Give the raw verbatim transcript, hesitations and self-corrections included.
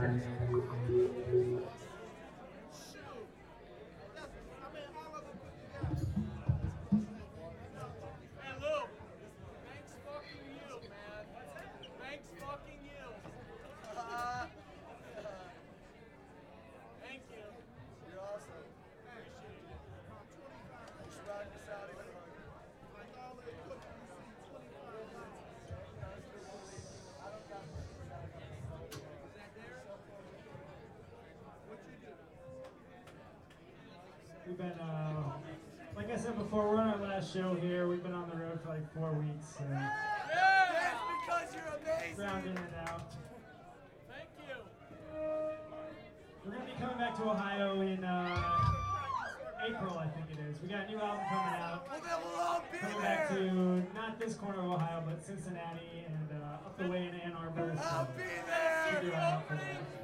guys. We've been, uh, like I said before, we're on our last show here. We've been on the road for like four weeks. And yeah, that's because you're amazing. Round in and out. Thank you. We're going to be coming back to Ohio in uh, April, I think it is. We got a new album coming out. Well, then we'll all be coming there. back to not this corner of Ohio, but Cincinnati and uh, up the way in Ann Arbor. So I'll be there. keep your eye out for that.